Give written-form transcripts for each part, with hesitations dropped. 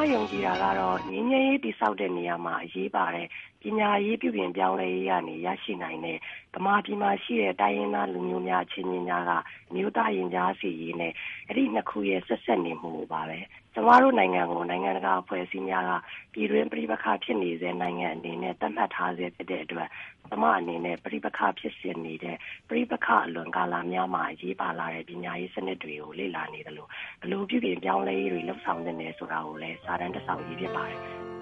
ယုံကြည်တာကတော့ငြိမ်းချမ်းရေးတည်ဆောက်တဲ့နေရာမှာအရေးပါတဲ့ပညာရေးပြုပြင်ပြောင်းလဲရေးကနေရရှိနိုင်တဲ့ဗမာပြည်မှာရှိတဲ့တိုင်းရင်းသားလူမျိုးများအချင်းချင်းများကမျိုးသားရင်ကြားစီရေးနဲ့အဲ့ဒီနှစ်ခုရဲ့ဆက်ဆက်နေမှုပါပဲကျမတို့နိုင်ငံကိုနိုင်ငံတကာအဖွဲ့အစည်းများကပြည်တွင်းပြည်ပခါဖြစ်နေတဲ့နိုင်ငံအနေနဲ့သတ်မှတ်ထားစေဖြစ်တဲ့အတွက်ကျမအနေနဲ့ပြည်ပခါဖြစ်စဉ်နေတဲ့ပြည်ပခါအလွန်ကာလများမှာအရေးပါလာတဲ့ပညာရေးစနစ်တွေကိုလေ့လာနေတယ်လို့ဘလို့ပြုပြင်ပြောင်းလဲရေးတွေလှုပ်ဆောင်နေတယ်ဆိုတာကိုလည်းစာတမ်းတစ်စောင်ရေးဖြစ်ပါတယ်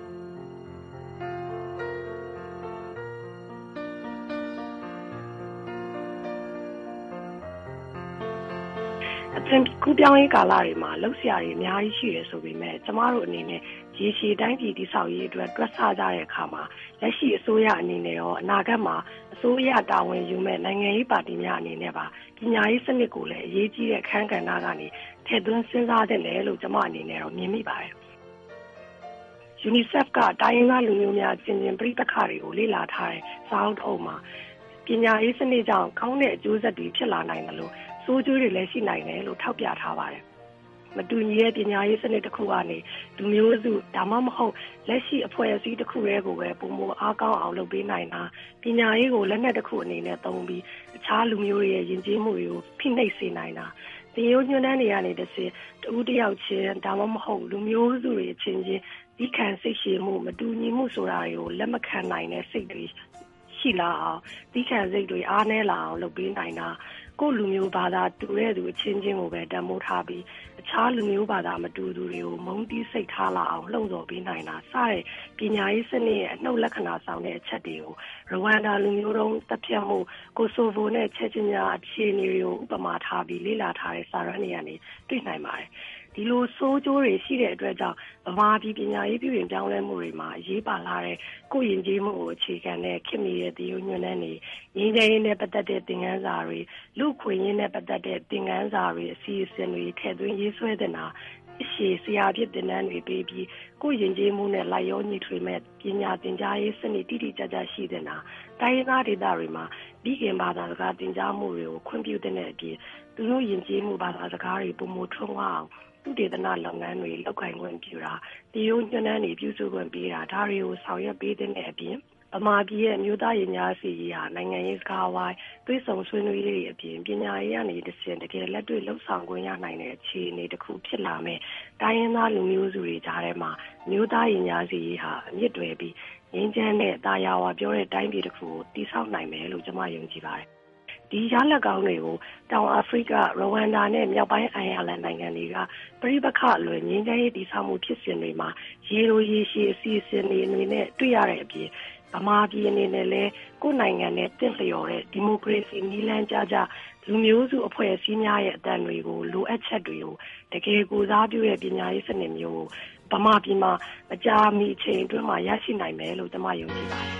ကူပြောင်းရေးကာလတွေမှာလှုပ်ရှားတွေအများကြီးရှိတယ်ဆိုပေမဲ့ကျမတို့အနေနဲ့ရေရှည်တိုင်းပြည်တည်ဆောက်ရေးအတွက်တွက်ဆကြတဲ့အခါမှာလက်ရှိအစိုးရအနေနဲ့ရောအနာဂတ်မှာအစိုးရတာဝန်ယူမဲ့နိုင်ငံရေးပါတီများအနေနဲ့ပါပညာရေးစနစ်ကိုလည်းအရေးကြီးတဲ့အခန်းကဏ္ဍကနေထည့်သွင်းစဉ်းစားသင့်တယ်လို့ကျမအနေနဲ့တော့မြင်မိပါတယ်။ UNICEF ကတိုင်းရင်းသားလူမျိုးများချင်းချင်းပြည်ပခါတွေကိုလေ့လာထားတဲ့စာအုပ်အုပ်မှာပညာရေးစနစ်ကြောင့်ကောင်းတဲ့အကျိုးဆက်တွေဖြစ်လာနိုင်တယ်လို့စိုးကျိုးတွေလည်းရှိနိုင်တယ်လို့ထောက်ပြထားပါတယ်။မတူညီတဲ့ပညာရေးစနစ်တစ်ခုကနေလူမျိုးစုဒါမှမဟုတ်လက်ရှိအဖွဲ့အစည်းတစ်ခုတည်းကိုပဲပုံမအားကောင်းအောင်လုပ်ပေးနိုင်တာပညာရေးကိုလက်နက်တစ်ခုအနေနဲ့သုံးပြီးအခြားလူမျိုးတွေရဲ့ယဉ်ကျေးမှုတွေကိုဖိနှိပ်စေနိုင်တာသင်ရိုးညွှန်းတမ်းတွေကနေတစ်ဆင့်တဦးတစ်ယောက်ချင်းဒါမှမဟုတ်လူမျိုးစုတွေချင်းချင်းဒီခံစိတ်ရှည်မှုမတူညီမှုဆိုတာတွေကိုလက်မခံနိုင်တဲ့စိတ်တွေရှိလာအောင်ဒီခံစိတ်တွေအားနည်းလာအောင်လုပ်ပေးနိုင်တာကိုလူမျိုးဘာသာတူတဲ့သူအချင်းချင်းကိုပဲတန်ဖိုးထားပြီးအခြားလူမျိုးဘာသာမတူသူတွေကိုမုန်းတီးစိတ်ထားလာအောင်လှုံ့ဆော်ပေးနိုင်တာစတဲ့ပညာရေးစနစ်ရဲ့အနှုတ်လက္ခဏာဆောင်တဲ့အချက်တွေကိုရဝမ်ဒါလူမျိုးတုံးတပ်ဖြတ်မှုကိုဆိုဗိုနဲ့ချက်ချင်းများအခြေအနေတွေကိုဥပမာထားပြီးလေ့လာထားတဲ့စာရင်းတွေကနေတွေ့နိုင်ပါတယ်ဒီလိုစိုးကျိုးတွေရှိတဲ့အတွက်ကြောင့်ဗမာပြည်ပညာရေးပြုပြင်ပြောင်းလဲမှုတွေမှာအရေးပါလာတဲ့ကိုယ်ယဉ်ကျေးမှုကိုအခြေခံတဲ့ခင်မီရဲ့တည်ယူညွှန်တမ်းတွေငြိမ်းချမ်းရေးနဲ့ပတ်သက်တဲ့သင်ခန်းစာတွေလူခွင့်ရေးနဲ့ပတ်သက်တဲ့သင်ခန်းစာတွေအစီအစဉ်တွေထည့်သွင်းရေးဆွဲတင်တာရှေ့ဆရာဖြစ်တင်တန်းတွေပေးပြီးကိုယ်ယဉ်ကျေးမှုနဲ့လိုက်ရောညီထွေမဲ့ပညာသင်ကြားရေးစနစ်တိတိကျကျရှိတဲ့နာတိုင်းရင်းသားဒေသတွေမှာပြီးခင်ဘာသာစကားသင်ကြားမှုတွေကိုခွင့်ပြုတဲ့အပြင်သူတို့ယဉ်ကျေးမှုဘာသာစကားတွေပုံမထွန်းအောင်သူတေသနာလုပ်ငန်းတွေလောက်ကိုင်ခွင့်ပြုတာတည်ရုံညွှန်းတမ်းတွေပြုစုခွင့်ပေးတာဒါတွေကိုဆောင်ရွက်ပေးတဲ့အပြင်ဗမာပြည်ရဲ့မျိုးသားရင်ကြားစီရေးဟာနိုင်ငံရေးစကားဝိုင်းသွေးဆောင်ဆွေးနွေးရေးအပြင်ပညာရေးကနေတစ်ဆင့်တကယ်လက်တွေ့လှုပ်ဆောင်ခွင့်ရနိုင်တဲ့အခြေအနေတစ်ခုဖြစ်လာမယ်တိုင်းရင်းသားလူမျိုးစုတွေကြားထဲမှာမျိုးသားရင်ကြားစီရေးဟာအမြင့်တွယ်ပြီးငြိမ်းချမ်းတဲ့တာယာဝါပြောတဲ့တိုင်းပြည်တစ်ခုကိုတည်ဆောက်နိုင်မယ်လို့ကျွန်မယုံကြည်ပါတယ်ဒီရလဒ်ကောင်းတွေကိုတောင်အာဖရိကရဝမ်ဒါနဲ့မြောက်ပိုင်းအိုင်ယာလန်နိုင်ငံတွေကပြည်ပခအလွယ်ငြိမ်းချမ်းရေးတည်ဆောက်မှုဖြစ်စဉ်တွေမှာရေလိုရေရှည်အစီအစဉ်တွေအနေနဲ့တွေ့ရတဲ့အပြင်ဗမာပြည်အနေနဲ့လည်းကိုယ်နိုင်ငံနဲ့တင့်လျော်တဲ့ဒီမိုကရေစီနည်းလမ်းကြကြလူမျိုးစုအဖွဲ့အစည်းများရဲ့အသံတွေကိုလိုအပ်ချက်တွေကိုတကယ်ကိုစားပြုတဲ့ပညာရေးစနစ်မျိုးကိုဗမာပြည်မှာအကြာမီအချိန်အတွင်းမှာရရှိနိုင်မယ်လို့ကျွန်မယုံကြည်ပါတယ်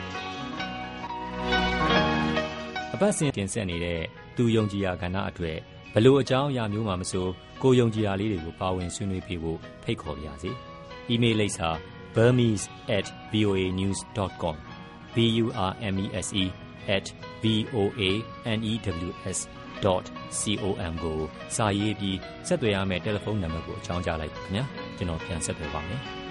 အပတ်စဉ်တင်ဆက်နေတဲ့သူယုံကြည်ရာကဏ္ဍအတွက်ဘလို့အကြောင်းအရာမျိုးမှမဆိုကိုယုံကြည်ရာလေးတွေကိုပါဝင်ဆွေးနွေးပေးဖို့ဖိတ်ခေါ်ပါရစေ။ email လိပ်စာ burmese@voanews.com burmese@voanews.com ကိုစာရေးပြီးဆက်သွယ်ရမယ့်တယ်လီဖုန်းနံပါတ်ကိုအကြောင်းကြားလိုက်ပါခင်ဗျာကျွန်တော်ပြန်ဆက်သွယ်ပါမယ်။